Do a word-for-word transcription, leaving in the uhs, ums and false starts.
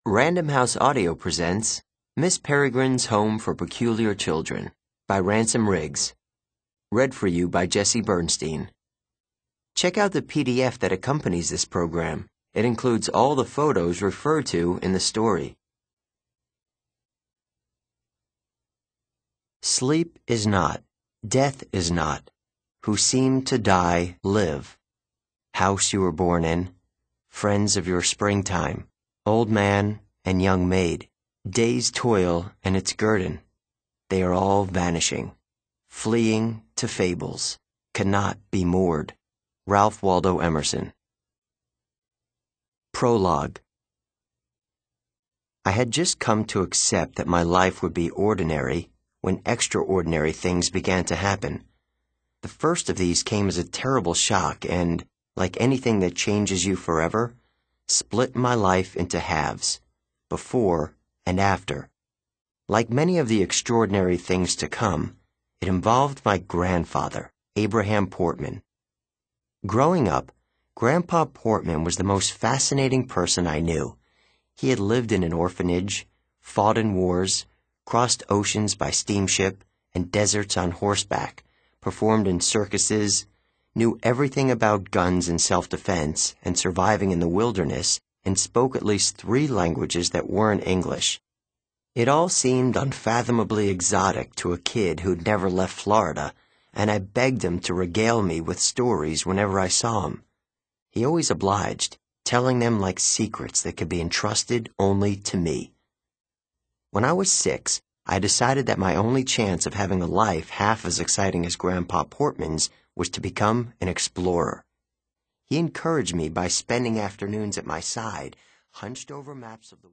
Random House Audio presents Miss Peregrine's Home for Peculiar Children by Ransom Riggs. Read for you by Jesse Bernstein. Check out the P D F that accompanies this program. It includes all the photos referred to in the story. Sleep is not, death is not, who seem to die live. House you were born in, friends of your springtime, old man and young maid, day's toil and its guerdon, they are all vanishing, fleeing to fables, cannot be moored. Ralph Waldo Emerson. Prologue. I had just come to accept that my life would be ordinary when extraordinary things began to happen. The first of these came as a terrible shock and, like anything that changes you forever, split my life into halves, before and after. Like many of the extraordinary things to come, it involved my grandfather, Abraham Portman. Growing up, Grandpa Portman was the most fascinating person I knew. He had lived in an orphanage, fought in wars, crossed oceans by steamship and deserts on horseback, performed in circuses, knew everything about guns and self-defense and surviving in the wilderness, and spoke at least three languages that weren't English. It all seemed unfathomably exotic to a kid who'd never left Florida, and I begged him to regale me with stories whenever I saw him. He always obliged, telling them like secrets that could be entrusted only to me. When I was six, I decided that my only chance of having a life half as exciting as Grandpa Portman's was to become an explorer. He encouraged me by spending afternoons at my side, hunched over maps of the